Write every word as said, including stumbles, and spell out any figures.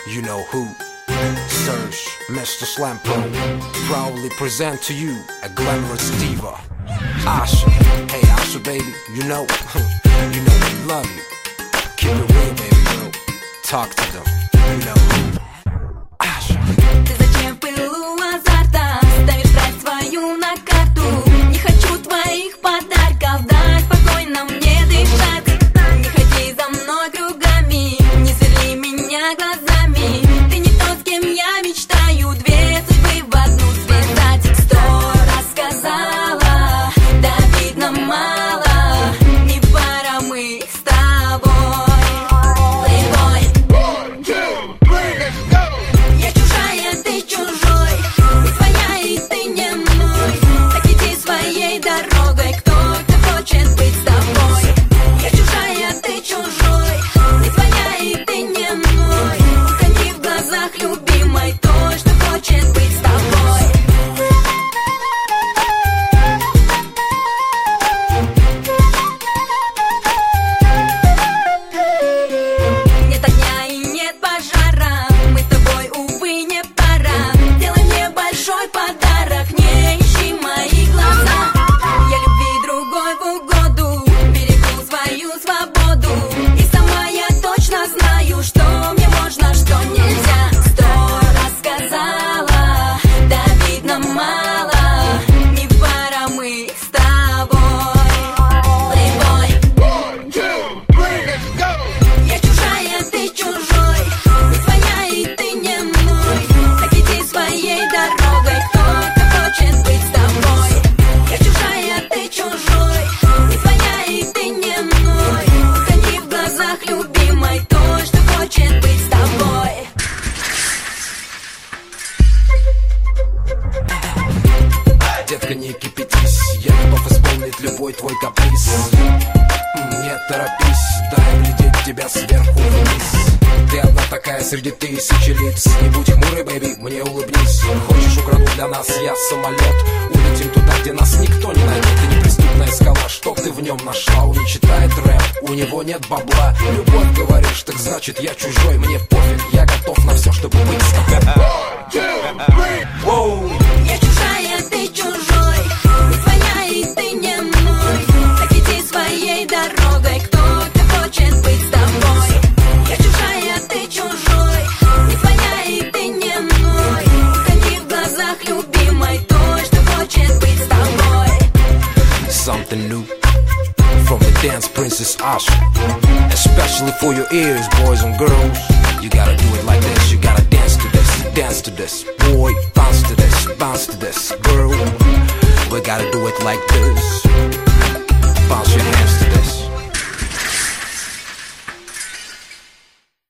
You know who? Serge, Mister Slampo, proudly present to you a glamorous diva, Asha. Hey Asha, baby, you know, you know we love you. Keep it real, baby girl. Talk to them, you know who? Asha. Ты зачем в пылу азарта ставишь брать свою на карту? Не хочу твоих подарков, дай спокойно мне дышать. Не ходи за мной кругами, не сверли меня глазами. Ты не тот, с кем я мечтаю, две судьбы в одну связать. Сто раз сказала, да видно мало, не пара мы с тобой. Плейбой, я чужая, ты чужой, ты своя и ты не мой. Так иди своей дорогой, кто кто хочет быть с тобой. Я чужая, ты чужой, ты своя и ты не мой. Уходи в глазах любимой той, что хочет быть с тобой. Нет огня и нет пожара, мы с тобой, увы, не пара. Делай мне большой подарок, не ищи мои глаза. Я любви другой в угоду, берегу свою свободу. И сама я точно знаю, что мне можно, что нельзя. Сто раз сказала, да видно мало, не пара мы с тобой. Плейбой, я чужая, ты чужой, ты своя и ты не мой. Так иди своей дорогой, кто кто хочет быть с тобой. Я чужая, ты чужой, ты своя и ты не мой. Уходи в глазах любимой той, что хочет быть с тобой. Детка, не кипятись, я готов исполнить любой твой каприз. М, Не торопись, дай глядеть тебя сверху вниз. Ты одна такая среди тысячи лиц. Не будь хмурой, бэйби, мне улыбнись. Хочешь, украду для нас я самолет. Улетим туда, где нас никто не найдет. Ты неприступная скала, что ты в нем нашла? Он не читает рэп, у него нет бабла. Любовь, говоришь, так значит я чужой. Мне пофиг, я готов на все, чтобы быть с тобой. Воу. Я чужая, ты чужой, ты своя и ты не мой. Так иди своей дорогой, кто кто хочет быть с тобой. Я чужая, ты чужой, ты своя и ты не мой. Уходи в глазах любимой той, что хочет быть с тобой. Something new from the dance princess Asha, especially for your ears, boys and girls. You gotta do it like this, you gotta dance to this, dance to this. Boy, bounce to this, bounce to this. Girl, we gotta do it like this.